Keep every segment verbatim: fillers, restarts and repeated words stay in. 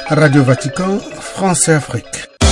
Radio Vatican, France et Afrique.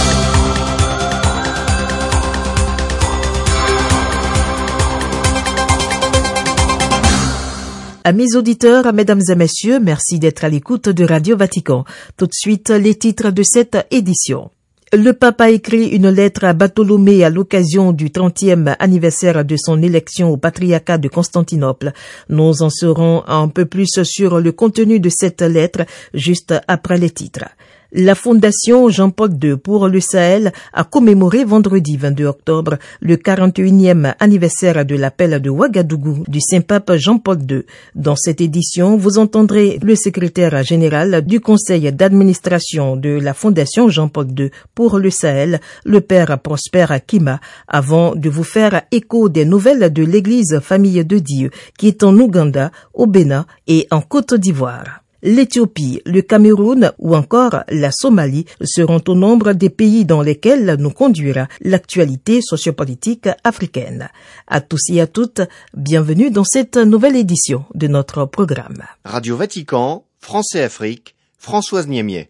Amis auditeurs, mesdames et messieurs, merci d'être à l'écoute de Radio Vatican. Tout de suite, les titres de cette édition. Le pape a écrit une lettre à Bartholomée à l'occasion du trentième anniversaire de son élection au patriarcat de Constantinople. Nous en saurons un peu plus sur le contenu de cette lettre juste après les titres. La Fondation Jean-Paul deux pour le Sahel a commémoré vendredi vingt-deux octobre le quarante et unième anniversaire de l'appel de Ouagadougou du Saint-Pape Jean-Paul deux. Dans cette édition, vous entendrez le secrétaire général du conseil d'administration de la Fondation Jean-Paul deux pour le Sahel, le père Prosper Kima, avant de vous faire écho des nouvelles de l'église Famille de Dieu qui est en Ouganda, au Bénin et en Côte d'Ivoire. L'Éthiopie, le Cameroun ou encore la Somalie seront au nombre des pays dans lesquels nous conduira l'actualité sociopolitique africaine. À tous et à toutes, bienvenue dans cette nouvelle édition de notre programme. Radio Vatican, France et Afrique, Françoise Niemier.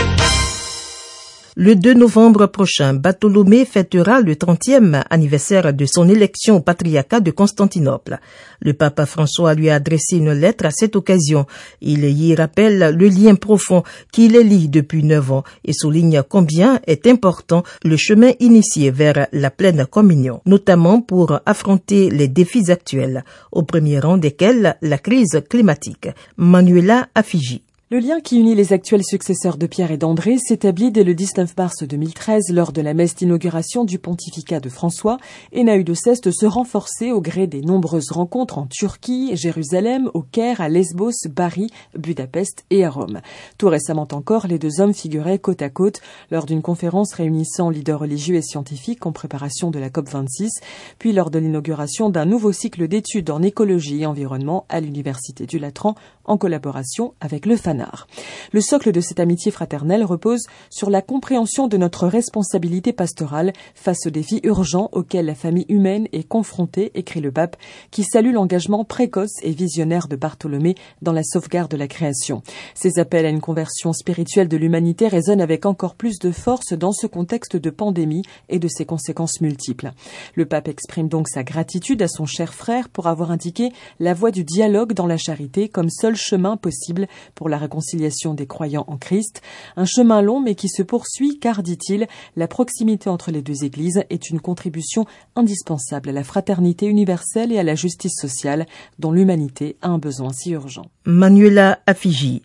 Le deux novembre prochain, Bartholomée fêtera le trentième anniversaire de son élection au patriarcat de Constantinople. Le pape François lui a adressé une lettre à cette occasion. Il y rappelle le lien profond qui les lie depuis neuf ans et souligne combien est important le chemin initié vers la pleine communion, notamment pour affronter les défis actuels, au premier rang desquels la crise climatique. Manuela Afigi. Le lien qui unit les actuels successeurs de Pierre et d'André s'établit dès le dix-neuf mars deux mille treize lors de la messe d'inauguration du pontificat de François et n'a eu de cesse de se renforcer au gré des nombreuses rencontres en Turquie, Jérusalem, au Caire, à Lesbos, Bari, Budapest et à Rome. Tout récemment encore, les deux hommes figuraient côte à côte lors d'une conférence réunissant leaders religieux et scientifiques en préparation de la COP vingt-six, puis lors de l'inauguration d'un nouveau cycle d'études en écologie et environnement à l'Université du Latran en collaboration avec le F A N. Le socle de cette amitié fraternelle repose sur la compréhension de notre responsabilité pastorale face aux défis urgents auxquels la famille humaine est confrontée, écrit le pape, qui salue l'engagement précoce et visionnaire de Bartholomée dans la sauvegarde de la création. Ces appels à une conversion spirituelle de l'humanité résonnent avec encore plus de force dans ce contexte de pandémie et de ses conséquences multiples. Le pape exprime donc sa gratitude à son cher frère pour avoir indiqué la voie du dialogue dans la charité comme seul chemin possible pour la réconciliation des croyants en Christ, un chemin long mais qui se poursuit car, dit-il, la proximité entre les deux églises est une contribution indispensable à la fraternité universelle et à la justice sociale dont l'humanité a un besoin si urgent. Manuela Afigi.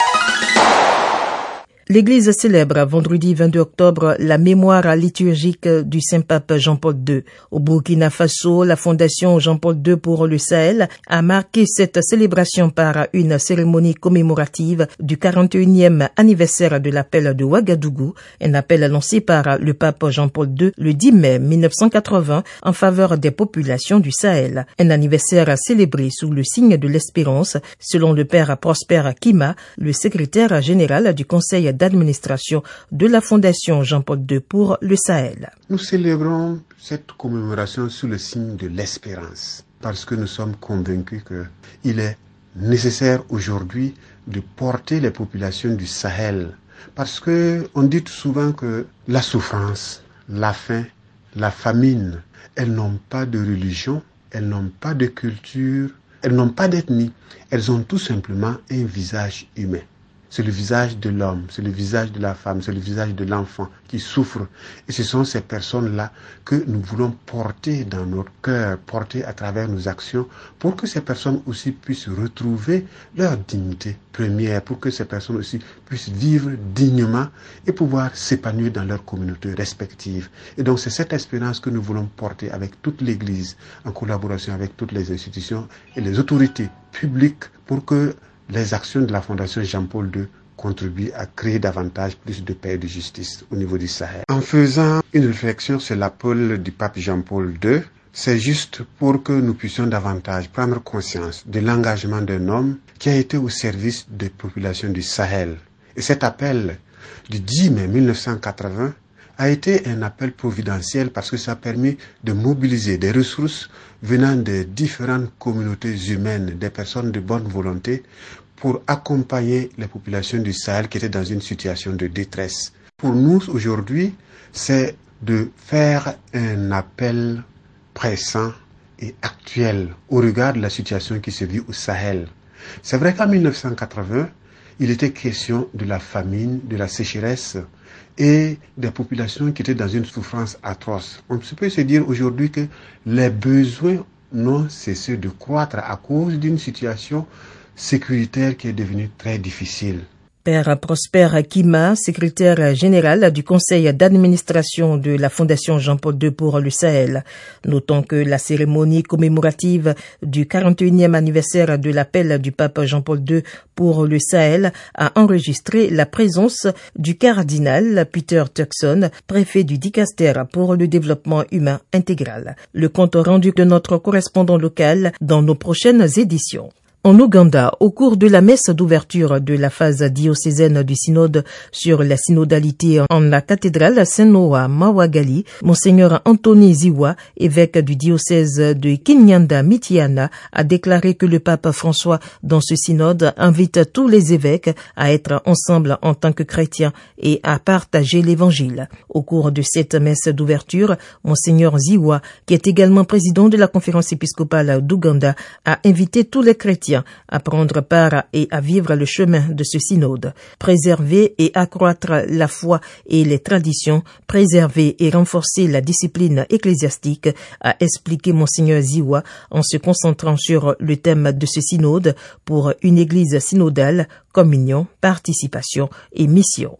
L'Église célèbre vendredi vingt-deux octobre la mémoire liturgique du Saint-Pape Jean-Paul deux. Au Burkina Faso, la Fondation Jean-Paul deux pour le Sahel a marqué cette célébration par une cérémonie commémorative du quarante et unième anniversaire de l'appel de Ouagadougou, un appel lancé par le pape Jean-Paul deux le dix mai mille neuf cent quatre-vingts en faveur des populations du Sahel. Un anniversaire célébré sous le signe de l'espérance, selon le père Prosper Kima, le secrétaire général du conseil d'administration de la Fondation Jean-Paul deux pour le Sahel. Nous célébrons cette commémoration sous le signe de l'espérance, parce que nous sommes convaincus qu'il est nécessaire aujourd'hui de porter les populations du Sahel, parce que on dit souvent que la souffrance, la faim, la famine, elles n'ont pas de religion, elles n'ont pas de culture, elles n'ont pas d'ethnie, elles ont tout simplement un visage humain. C'est le visage de l'homme, c'est le visage de la femme, c'est le visage de l'enfant qui souffre. Et ce sont ces personnes-là que nous voulons porter dans notre cœur, porter à travers nos actions, pour que ces personnes aussi puissent retrouver leur dignité première, pour que ces personnes aussi puissent vivre dignement et pouvoir s'épanouir dans leurs communautés respectives. Et donc c'est cette espérance que nous voulons porter avec toute l'Église, en collaboration avec toutes les institutions et les autorités publiques, pour que les actions de la Fondation Jean-Paul deux contribuent à créer davantage plus de paix et de justice au niveau du Sahel. En faisant une réflexion sur l'appel du pape Jean-Paul deux, c'est juste pour que nous puissions davantage prendre conscience de l'engagement d'un homme qui a été au service des populations du Sahel. Et cet appel du dix mai mille neuf cent quatre-vingts a été un appel providentiel parce que ça a permis de mobiliser des ressources venant des différentes communautés humaines, des personnes de bonne volonté, pour accompagner les populations du Sahel qui étaient dans une situation de détresse. Pour nous, aujourd'hui, c'est de faire un appel pressant et actuel au regard de la situation qui se vit au Sahel. C'est vrai qu'en mille neuf cent quatre-vingts, il était question de la famine, de la sécheresse et des populations qui étaient dans une souffrance atroce. On peut se dire aujourd'hui que les besoins n'ont cessé de croître à cause d'une situation sécuritaire qui est devenue très difficile. Père Prosper Kima, secrétaire général du conseil d'administration de la Fondation Jean-Paul deux pour le Sahel. Notons que la cérémonie commémorative du quarante et unième anniversaire de l'appel du pape Jean-Paul deux pour le Sahel a enregistré la présence du cardinal Peter Turkson, préfet du Dicaster pour le développement humain intégral. Le compte rendu de notre correspondant local dans nos prochaines éditions. En Ouganda, au cours de la messe d'ouverture de la phase diocésaine du synode sur la synodalité en la cathédrale Saint-Noah Mawagali, Monseigneur Anthony Ziwa, évêque du diocèse de Kinyanda-Mitiana, a déclaré que le pape François, dans ce synode, invite tous les évêques à être ensemble en tant que chrétiens et à partager l'évangile. Au cours de cette messe d'ouverture, Monseigneur Ziwa, qui est également président de la conférence épiscopale d'Ouganda, a invité tous les chrétiens à prendre part et à vivre le chemin de ce synode, préserver et accroître la foi et les traditions, préserver et renforcer la discipline ecclésiastique, a expliqué Monseigneur Ziwa en se concentrant sur le thème de ce synode pour une église synodale, communion, participation et mission.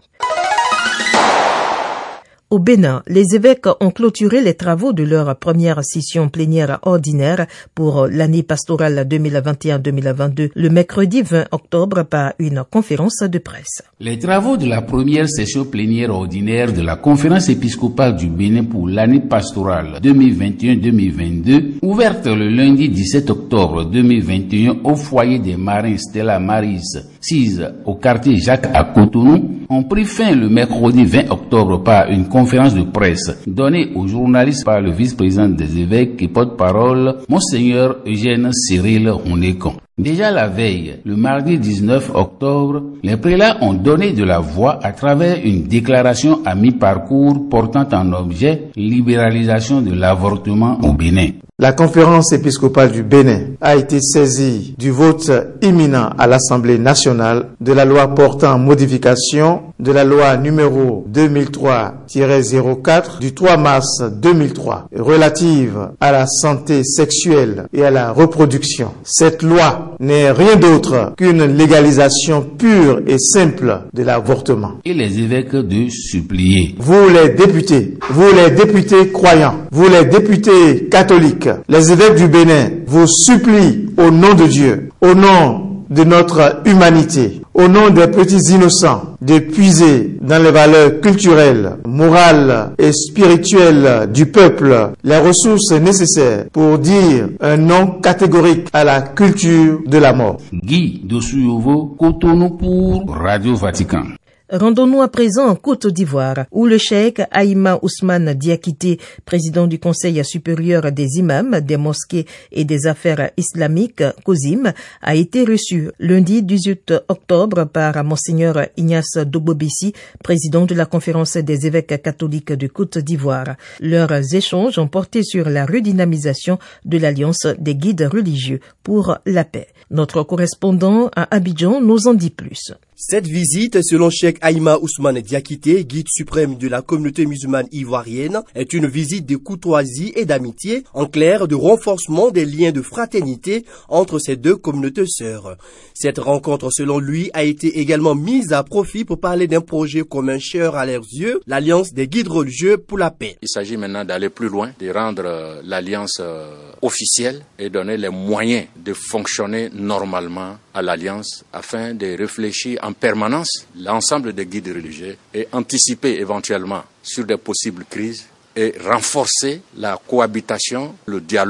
Au Bénin, les évêques ont clôturé les travaux de leur première session plénière ordinaire pour l'année pastorale deux mille vingt et un deux mille vingt-deux le mercredi vingt octobre par une conférence de presse. Les travaux de la première session plénière ordinaire de la conférence épiscopale du Bénin pour l'année pastorale deux mille vingt et un deux mille vingt-deux, ouverte le lundi dix-sept octobre deux mille vingt et un au foyer des marins Stella Maris, sise au quartier Jacques à Cotonou, ont pris fin le mercredi vingt octobre par une conférence de presse donnée aux journalistes par le vice-président des évêques et porte-parole, Monseigneur Eugène Cyril Honekon. Déjà la veille, le mardi dix-neuf octobre, les prélats ont donné de la voix à travers une déclaration à mi-parcours portant en objet libéralisation de l'avortement au Bénin. La conférence épiscopale du Bénin a été saisie du vote imminent à l'Assemblée nationale de la loi portant modification de la loi numéro deux mille trois tiret zéro quatre du trois mars deux mille trois relative à la santé sexuelle et à la reproduction. Cette loi n'est rien d'autre qu'une légalisation pure et simple de l'avortement. Et les évêques de supplier. Vous les députés, vous les députés croyants, vous les députés catholiques, les évêques du Bénin vous supplient au nom de Dieu, au nom de notre humanité, au nom des petits innocents, de puiser dans les valeurs culturelles, morales et spirituelles du peuple les ressources nécessaires pour dire un non catégorique à la culture de la mort. Guy Dossouyovo, Cotonou pour Radio Vatican. Rendons-nous à présent en Côte d'Ivoire, où le cheikh Aïma Ousmane Diakité, président du Conseil supérieur des imams, des mosquées et des affaires islamiques, COSIM, a été reçu lundi dix-huit octobre par Monseigneur Ignace Dogbobissi, président de la Conférence des évêques catholiques de Côte d'Ivoire. Leurs échanges ont porté sur la redynamisation de l'Alliance des guides religieux pour la paix. Notre correspondant à Abidjan nous en dit plus. Cette visite, selon Cheikh Aïma Ousmane Diakité, guide suprême de la communauté musulmane ivoirienne, est une visite de courtoisie et d'amitié, en clair de renforcement des liens de fraternité entre ces deux communautés sœurs. Cette rencontre, selon lui, a été également mise à profit pour parler d'un projet commun cher à leurs yeux, l'Alliance des guides religieux pour la paix. Il s'agit maintenant d'aller plus loin, de rendre l'Alliance officielle et donner les moyens de fonctionner normalement à l'Alliance afin de réfléchir en permanence l'ensemble des guides religieux et anticiper éventuellement sur des possibles crises et renforcer la cohabitation, le dialogue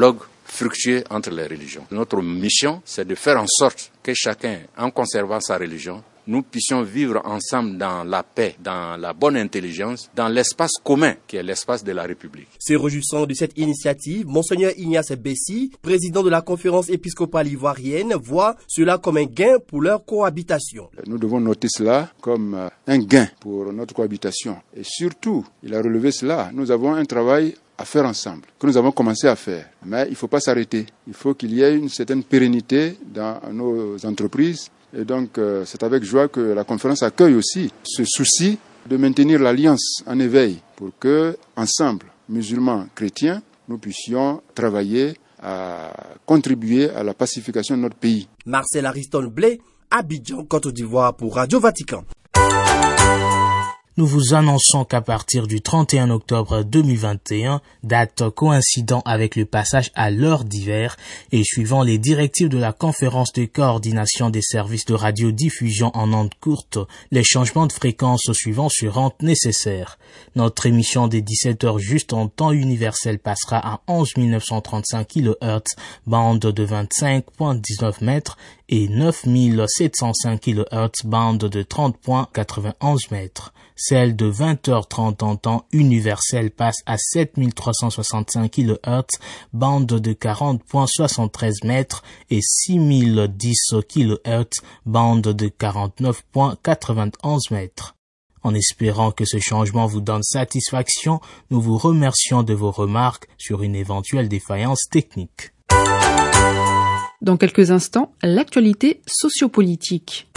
fructueux entre les religions. Notre mission, c'est de faire en sorte que chacun, en conservant sa religion, nous puissions vivre ensemble dans la paix, dans la bonne intelligence, dans l'espace commun qui est l'espace de la République. Se réjouissant de cette initiative, Monseigneur Ignace Bessi, président de la conférence épiscopale ivoirienne, voit cela comme un gain pour leur cohabitation. Nous devons noter cela comme un gain pour notre cohabitation. Et surtout, il a relevé cela, nous avons un travail à faire ensemble, que nous avons commencé à faire. Mais il ne faut pas s'arrêter. Il faut qu'il y ait une certaine pérennité dans nos entreprises. Et donc, euh, c'est avec joie que la conférence accueille aussi ce souci de maintenir l'alliance en éveil pour que, ensemble, musulmans, chrétiens, nous puissions travailler à contribuer à la pacification de notre pays. Marcel Ariston Blé, Abidjan, Côte d'Ivoire pour Radio Vatican. Nous vous annonçons qu'à partir du trente et un octobre deux mille vingt et un, date coïncidant avec le passage à l'heure d'hiver et suivant les directives de la conférence de coordination des services de radiodiffusion en ondes courtes, les changements de fréquence suivants seront nécessaires. Notre émission des dix-sept heures juste en temps universel passera à onze mille neuf cent trente-cinq kilohertz, bande de vingt-cinq virgule dix-neuf mètres, et neuf mille sept cent cinq kilohertz, bande de trente virgule quatre-vingt-onze mètres. Celle de vingt heures trente en temps universel passe à sept mille trois cent soixante-cinq kilohertz, bande de quarante virgule soixante-treize mètres et six mille dix kilohertz, bande de quarante-neuf virgule quatre-vingt-onze mètres. En espérant que ce changement vous donne satisfaction, nous vous remercions de vos remarques sur une éventuelle défaillance technique. Dans quelques instants, l'actualité sociopolitique.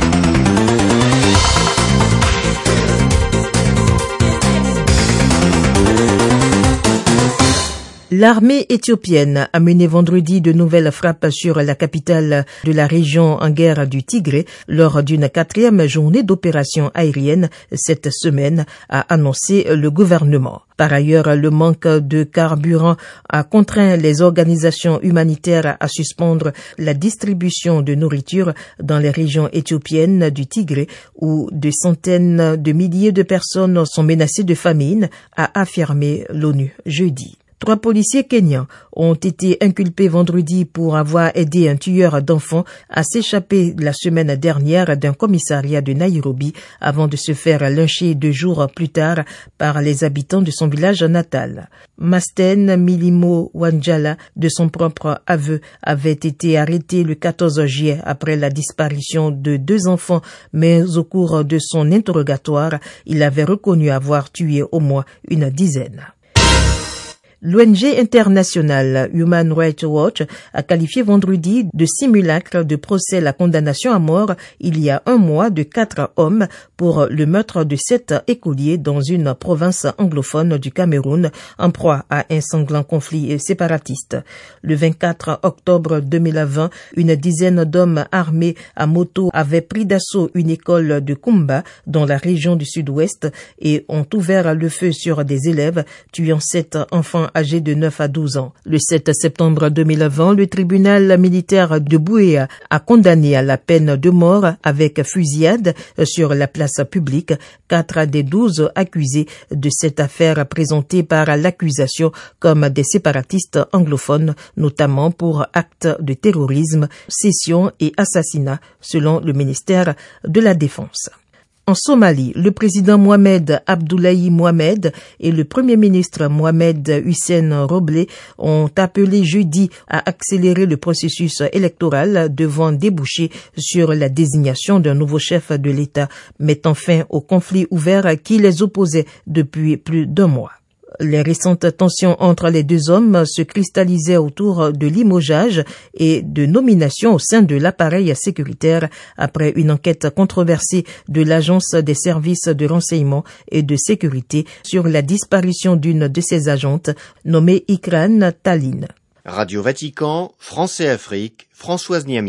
L'armée éthiopienne a mené vendredi de nouvelles frappes sur la capitale de la région en guerre du Tigré lors d'une quatrième journée d'opération aérienne cette semaine, a annoncé le gouvernement. Par ailleurs, le manque de carburant a contraint les organisations humanitaires à suspendre la distribution de nourriture dans les régions éthiopiennes du Tigré où des centaines de milliers de personnes sont menacées de famine, a affirmé l'ONU jeudi. Trois policiers kenyans ont été inculpés vendredi pour avoir aidé un tueur d'enfants à s'échapper la semaine dernière d'un commissariat de Nairobi avant de se faire lyncher deux jours plus tard par les habitants de son village natal. Masten Milimo Wanjala, de son propre aveu, avait été arrêté le quatorze juillet après la disparition de deux enfants, mais au cours de son interrogatoire, il avait reconnu avoir tué au moins une dizaine. L'O N G internationale Human Rights Watch a qualifié vendredi de simulacre de procès la condamnation à mort il y a un mois de quatre hommes pour le meurtre de sept écoliers dans une province anglophone du Cameroun en proie à un sanglant conflit séparatiste. Le vingt-quatre octobre deux mille vingt, une dizaine d'hommes armés à moto avaient pris d'assaut une école de Kumba dans la région du sud-ouest et ont ouvert le feu sur des élèves, tuant sept enfants âgé de neuf à douze ans. Le sept septembre deux mille vingt, le tribunal militaire de Buea a condamné à la peine de mort avec fusillade sur la place publique quatre des douze accusés de cette affaire présentée par l'accusation comme des séparatistes anglophones, notamment pour actes de terrorisme, scission et assassinat, selon le ministère de la Défense. En Somalie, le président Mohamed Abdullahi Mohamed et le premier ministre Mohamed Hussein Roble ont appelé jeudi à accélérer le processus électoral devant déboucher sur la désignation d'un nouveau chef de l'État, mettant fin au conflit ouvert qui les opposait depuis plus d'un mois. Les récentes tensions entre les deux hommes se cristallisaient autour de limogeage et de nomination au sein de l'appareil sécuritaire après une enquête controversée de l'Agence des services de renseignement et de sécurité sur la disparition d'une de ses agentes nommée Ikran Tallinn. Radio Vatican, France et Afrique, Françoise Niamier.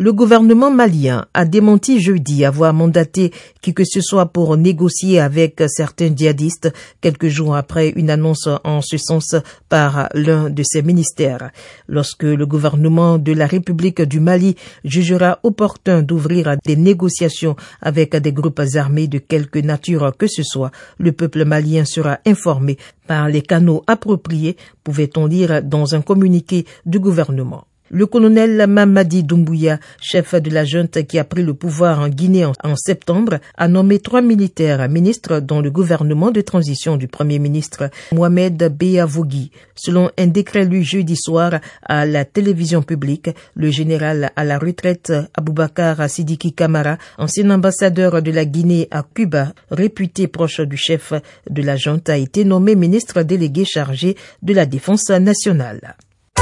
Le gouvernement malien a démenti jeudi avoir mandaté qui que ce soit pour négocier avec certains djihadistes quelques jours après une annonce en ce sens par l'un de ses ministères. Lorsque le gouvernement de la République du Mali jugera opportun d'ouvrir des négociations avec des groupes armés de quelque nature que ce soit, le peuple malien sera informé par les canaux appropriés, pouvait-on lire dans un communiqué du gouvernement. Le colonel Mamadi Doumbouya, chef de la junte qui a pris le pouvoir en Guinée en, en septembre, a nommé trois militaires ministres dans le gouvernement de transition du premier ministre Mohamed Beavogui. Selon un décret lu jeudi soir à la télévision publique, le général à la retraite Aboubakar Sidiki Kamara, ancien ambassadeur de la Guinée à Cuba, réputé proche du chef de la junte, a été nommé ministre délégué chargé de la défense nationale.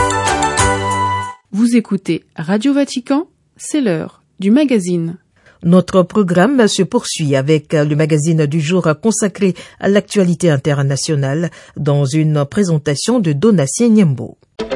Vous écoutez Radio Vatican, c'est l'heure du magazine. Notre programme se poursuit avec le magazine du jour consacré à l'actualité internationale dans une présentation de Donatien Niembo.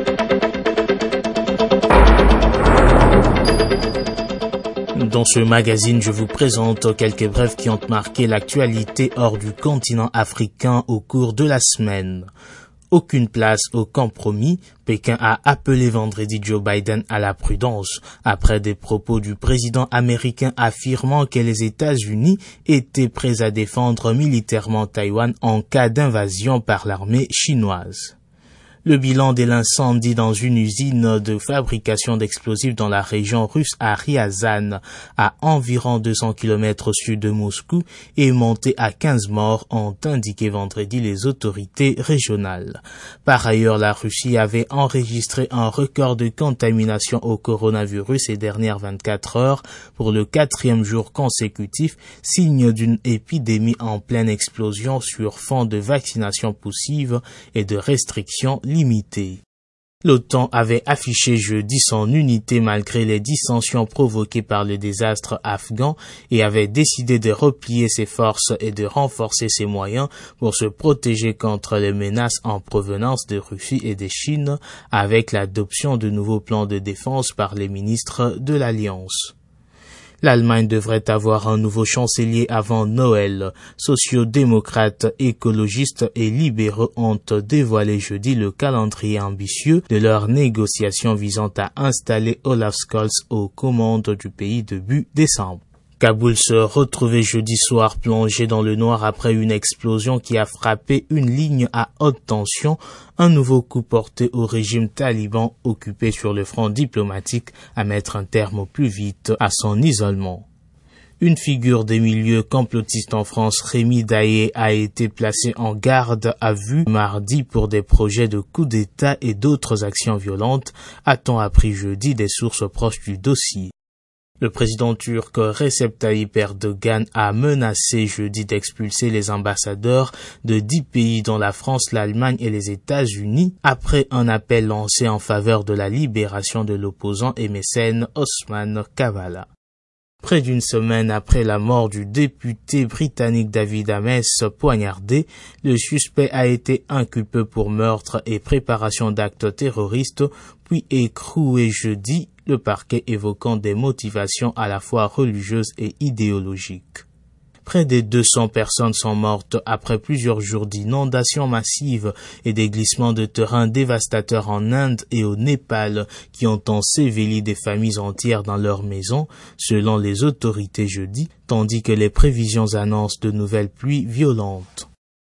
Dans ce magazine, je vous présente quelques brèves qui ont marqué l'actualité hors du continent africain au cours de la semaine. Aucune place au compromis, Pékin a appelé vendredi Joe Biden à la prudence après des propos du président américain affirmant que les États-Unis étaient prêts à défendre militairement Taïwan en cas d'invasion par l'armée chinoise. Le bilan de l'incendie dans une usine de fabrication d'explosifs dans la région russe à Ryazan, à environ deux cents kilomètres au sud de Moscou, est monté à quinze morts, ont indiqué vendredi les autorités régionales. Par ailleurs, la Russie avait enregistré un record de contamination au coronavirus ces dernières vingt-quatre heures pour le quatrième jour consécutif, signe d'une épidémie en pleine explosion sur fond de vaccination poussive et de restrictions limitée. L'OTAN avait affiché jeudi son unité malgré les dissensions provoquées par le désastre afghan et avait décidé de replier ses forces et de renforcer ses moyens pour se protéger contre les menaces en provenance de Russie et de Chine avec l'adoption de nouveaux plans de défense par les ministres de l'Alliance. L'Allemagne devrait avoir un nouveau chancelier avant Noël. Sociodémocrates, écologistes et libéraux ont dévoilé jeudi le calendrier ambitieux de leurs négociations visant à installer Olaf Scholz aux commandes du pays début décembre. Kaboul se retrouvait jeudi soir plongé dans le noir après une explosion qui a frappé une ligne à haute tension, un nouveau coup porté au régime taliban occupé sur le front diplomatique à mettre un terme au plus vite à son isolement. Une figure des milieux complotistes en France, Rémi Daillé, a été placé en garde à vue mardi pour des projets de coup d'État et d'autres actions violentes, a-t-on appris jeudi des sources proches du dossier. Le président turc Recep Tayyip Erdogan a menacé jeudi d'expulser les ambassadeurs de dix pays dont la France, l'Allemagne et les États-Unis après un appel lancé en faveur de la libération de l'opposant et mécène Osman Kavala. Près d'une semaine après la mort du député britannique David Ames poignardé, le suspect a été inculpé pour meurtre et préparation d'actes terroristes, puis écroué jeudi, le parquet évoquant des motivations à la fois religieuses et idéologiques. Près de deux cents personnes sont mortes après plusieurs jours d'inondations massives et des glissements de terrain dévastateurs en Inde et au Népal qui ont enseveli des familles entières dans leurs maisons, selon les autorités jeudi, tandis que les prévisions annoncent de nouvelles pluies violentes.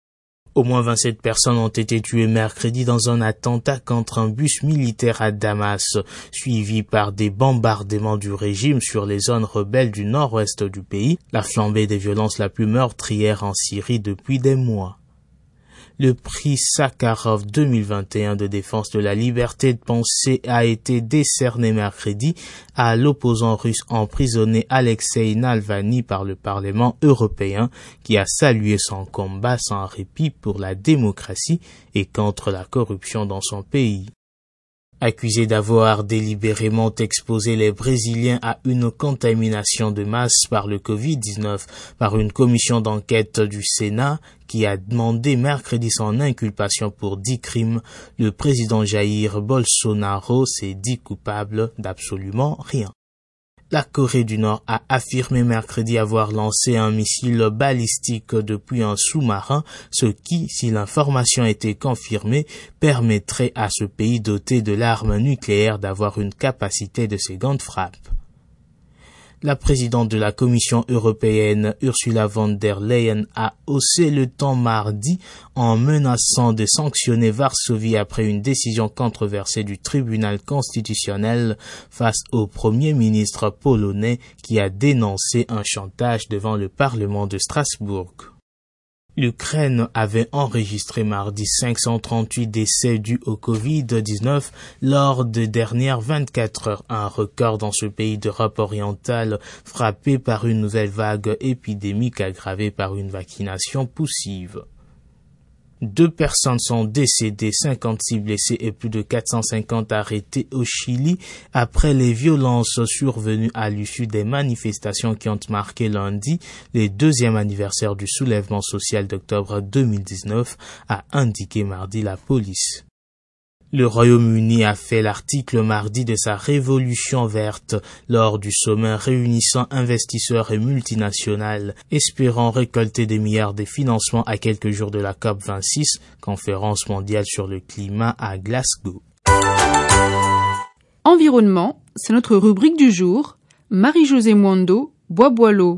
Au moins vingt-sept personnes ont été tuées mercredi dans un attentat contre un bus militaire à Damas, suivi par des bombardements du régime sur les zones rebelles du nord-ouest du pays, la flambée des violences la plus meurtrière en Syrie depuis des mois. Le prix Sakharov deux mille vingt et un de défense de la liberté de pensée a été décerné mercredi à l'opposant russe emprisonné Alexei Navalny par le Parlement européen qui a salué son combat sans répit pour la démocratie et contre la corruption dans son pays. Accusé d'avoir délibérément exposé les Brésiliens à une contamination de masse par le covid dix-neuf par une commission d'enquête du Sénat qui a demandé mercredi son inculpation pour dix crimes, le président Jair Bolsonaro s'est dit coupable d'absolument rien. La Corée du Nord a affirmé mercredi avoir lancé un missile balistique depuis un sous-marin, ce qui, si l'information était confirmée, permettrait à ce pays doté de l'arme nucléaire d'avoir une capacité de seconde frappe. La présidente de la Commission européenne, Ursula von der Leyen, a haussé le ton mardi en menaçant de sanctionner Varsovie après une décision controversée du tribunal constitutionnel face au premier ministre polonais qui a dénoncé un chantage devant le Parlement de Strasbourg. L'Ukraine avait enregistré mardi cinq cent trente-huit décès dus au covid dix-neuf lors des dernières vingt-quatre heures, un record dans ce pays d'Europe orientale frappé par une nouvelle vague épidémique aggravée par une vaccination poussive. Deux personnes sont décédées, cinquante-six blessés et plus de quatre cent cinquante arrêtés au Chili après les violences survenues à l'issue des manifestations qui ont marqué lundi le deuxième anniversaire du soulèvement social d'octobre deux mille dix-neuf, a indiqué mardi la police. Le Royaume-Uni a fait l'article mardi de sa révolution verte lors du sommet réunissant investisseurs et multinationales, espérant récolter des milliards de financements à quelques jours de la COP vingt-six, conférence mondiale sur le climat à Glasgow. Environnement, c'est notre rubrique du jour. Marie-Josée Mwando, Bois-Boileau.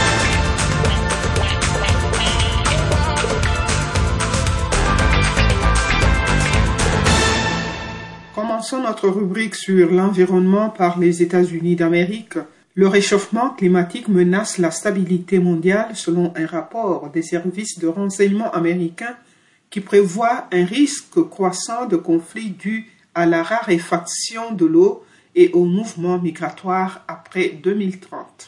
Commençons notre rubrique sur l'environnement par les États-Unis d'Amérique. Le réchauffement climatique menace la stabilité mondiale selon un rapport des services de renseignement américains qui prévoit un risque croissant de conflits dus à la raréfaction de l'eau et au mouvement migratoire après deux mille trente.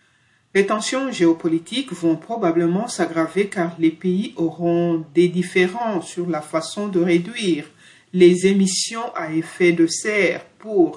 Les tensions géopolitiques vont probablement s'aggraver car les pays auront des différends sur la façon de réduire les émissions à effet de serre pour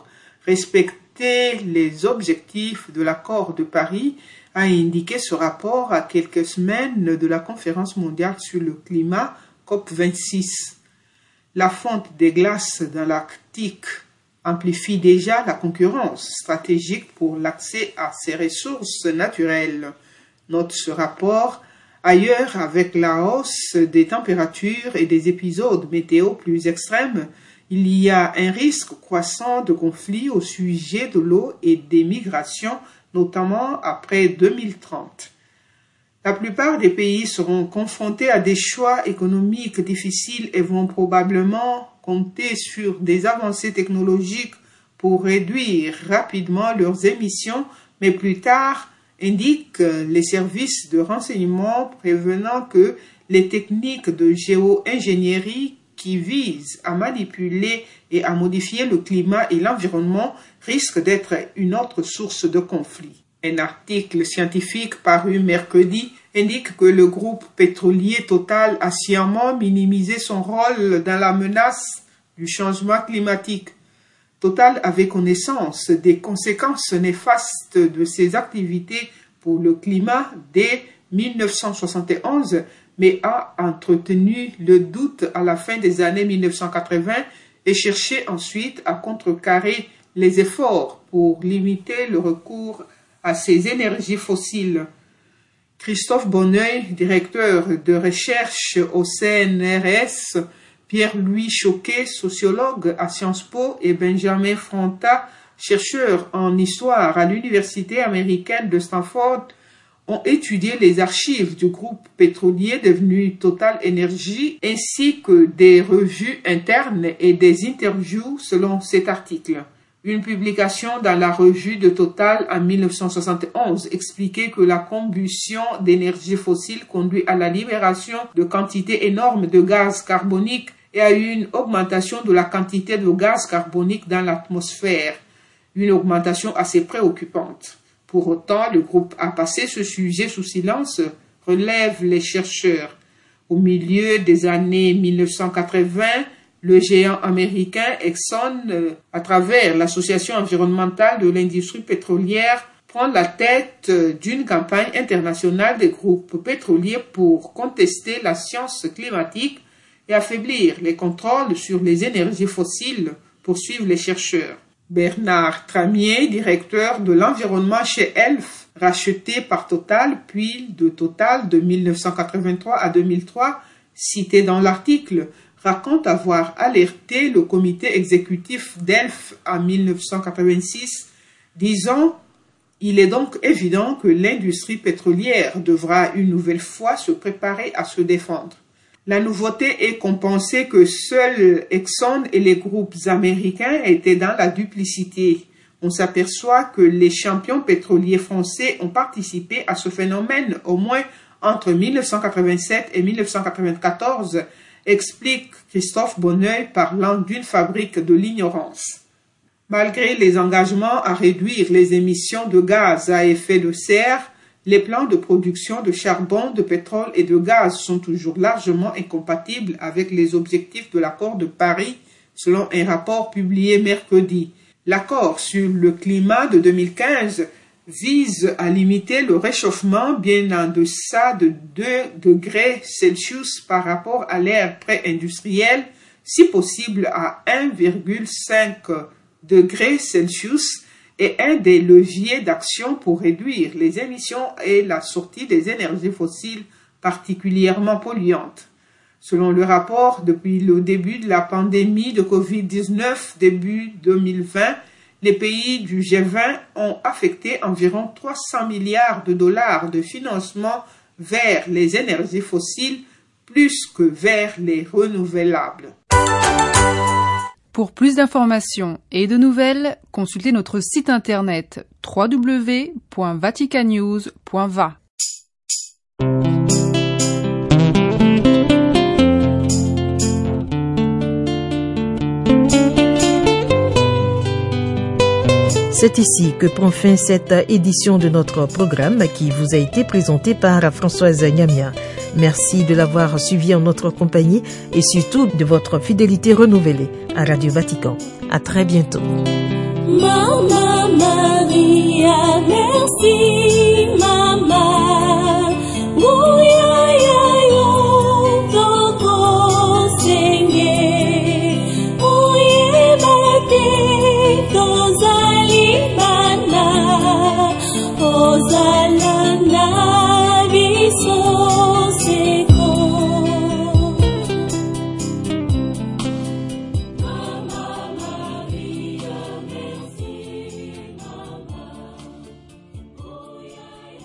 respecter les objectifs de l'accord de Paris, a indiqué ce rapport à quelques semaines de la conférence mondiale sur le climat COP vingt-six. La fonte des glaces dans l'Arctique amplifie déjà la concurrence stratégique pour l'accès à ces ressources naturelles. Note ce rapport. Ailleurs, avec la hausse des températures et des épisodes météo plus extrêmes, il y a un risque croissant de conflits au sujet de l'eau et des migrations, notamment après deux mille trente. La plupart des pays seront confrontés à des choix économiques difficiles et vont probablement compter sur des avancées technologiques pour réduire rapidement leurs émissions, mais plus tard, indique les services de renseignement prévenant que les techniques de géo-ingénierie qui visent à manipuler et à modifier le climat et l'environnement risquent d'être une autre source de conflit. Un article scientifique paru mercredi indique que le groupe pétrolier Total a sciemment minimisé son rôle dans la menace du changement climatique. Total avait connaissance des conséquences néfastes de ses activités pour le climat dès mille neuf cent soixante et onze, mais a entretenu le doute à la fin des années mille neuf cent quatre-vingts et cherché ensuite à contrecarrer les efforts pour limiter le recours à ces énergies fossiles. Christophe Bonneuil, directeur de recherche au C N R S, Pierre-Louis Choquet, sociologue à Sciences Po, et Benjamin Fronta, chercheur en histoire à l'université américaine de Stanford, ont étudié les archives du groupe pétrolier devenu Total Energy, ainsi que des revues internes et des interviews selon cet article. Une publication dans la revue de Total en mille neuf cent soixante et onze expliquait que la combustion d'énergie fossile conduit à la libération de quantités énormes de gaz carbonique et à une augmentation de la quantité de gaz carbonique dans l'atmosphère, une augmentation assez préoccupante. Pour autant, le groupe a passé ce sujet sous silence, relèvent les chercheurs. Au milieu des années mille neuf cent quatre-vingts, le géant américain Exxon, à travers l'Association environnementale de l'industrie pétrolière, prend la tête d'une campagne internationale des groupes pétroliers pour contester la science climatique et affaiblir les contrôles sur les énergies fossiles, poursuivent les chercheurs. Bernard Tramier, directeur de l'environnement chez Elf, racheté par Total, puis de Total de mille neuf cent quatre-vingt-trois à deux mille trois, cité dans l'article, raconte avoir alerté le comité exécutif d'Elf en mille neuf cent quatre-vingt-six, disant « Il est donc évident que l'industrie pétrolière devra une nouvelle fois se préparer à se défendre. » La nouveauté est qu'on pensait que seuls Exxon et les groupes américains étaient dans la duplicité. On s'aperçoit que les champions pétroliers français ont participé à ce phénomène au moins entre mille neuf cent quatre-vingt-sept et mille neuf cent quatre-vingt-quatorze, explique Christophe Bonneuil parlant d'une fabrique de l'ignorance. Malgré les engagements à réduire les émissions de gaz à effet de serre, les plans de production de charbon, de pétrole et de gaz sont toujours largement incompatibles avec les objectifs de l'accord de Paris, selon un rapport publié mercredi. L'accord sur le climat de deux mille quinze vise à limiter le réchauffement bien en deçà de deux degrés Celsius par rapport à l'ère pré-industrielle, si possible à un virgule cinq degrés Celsius, est un des leviers d'action pour réduire les émissions et la sortie des énergies fossiles particulièrement polluantes. Selon le rapport, depuis le début de la pandémie de covid dix-neuf, début deux mille vingt, les pays du G vingt ont affecté environ trois cents milliards de dollars de financement vers les énergies fossiles, plus que vers les renouvelables. Pour plus d'informations et de nouvelles, consultez notre site internet w w w point vatican news point v a. C'est ici que prend fin cette édition de notre programme qui vous a été présentée par Françoise Nyamia. Merci de l'avoir suivi en notre compagnie et surtout de votre fidélité renouvelée à Radio Vatican. À très bientôt. Maman Maria, merci.